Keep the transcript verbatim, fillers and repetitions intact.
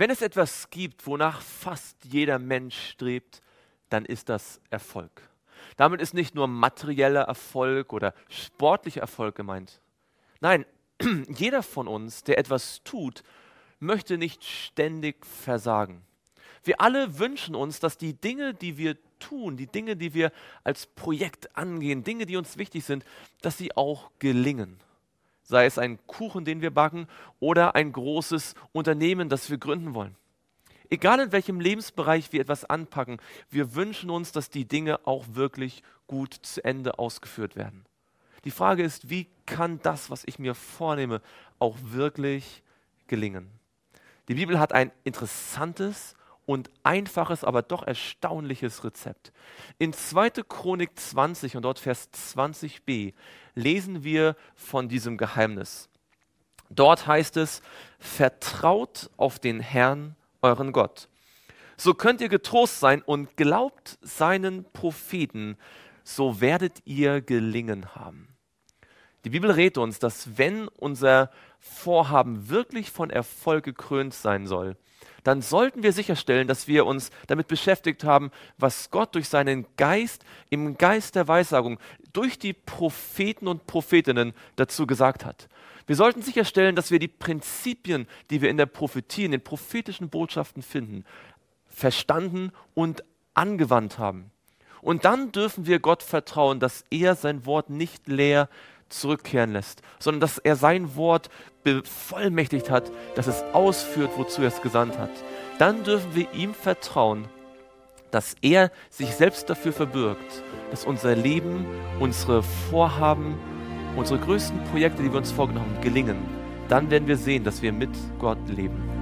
Wenn es etwas gibt, wonach fast jeder Mensch strebt, dann ist das Erfolg. Damit ist nicht nur materieller Erfolg oder sportlicher Erfolg gemeint. Nein, jeder von uns, der etwas tut, möchte nicht ständig versagen. Wir alle wünschen uns, dass die Dinge, die wir tun, die Dinge, die wir als Projekt angehen, Dinge, die uns wichtig sind, dass sie auch gelingen. Sei es ein Kuchen, den wir backen, oder ein großes Unternehmen, das wir gründen wollen. Egal in welchem Lebensbereich wir etwas anpacken, wir wünschen uns, dass die Dinge auch wirklich gut zu Ende ausgeführt werden. Die Frage ist, wie kann das, was ich mir vornehme, auch wirklich gelingen? Die Bibel hat ein interessantes und einfaches, aber doch erstaunliches Rezept. In zweiter Chronik zwanzig und dort Vers zwanzig b lesen wir von diesem Geheimnis. Dort heißt es, vertraut auf den Herrn, euren Gott. So könnt ihr getrost sein und glaubt seinen Propheten, so werdet ihr gelingen haben. Die Bibel rät uns, dass wenn unser Vorhaben wirklich von Erfolg gekrönt sein soll, dann sollten wir sicherstellen, dass wir uns damit beschäftigt haben, was Gott durch seinen Geist, im Geist der Weissagung, durch die Propheten und Prophetinnen dazu gesagt hat. Wir sollten sicherstellen, dass wir die Prinzipien, die wir in der Prophetie, in den prophetischen Botschaften finden, verstanden und angewandt haben. Und dann dürfen wir Gott vertrauen, dass er sein Wort nicht leer zurückkehren lässt, sondern dass er sein Wort bevollmächtigt hat, dass es ausführt, wozu er es gesandt hat. Dann dürfen wir ihm vertrauen, dass er sich selbst dafür verbirgt, dass unser Leben, unsere Vorhaben, unsere größten Projekte, die wir uns vorgenommen haben, gelingen. Dann werden wir sehen, dass wir mit Gott leben.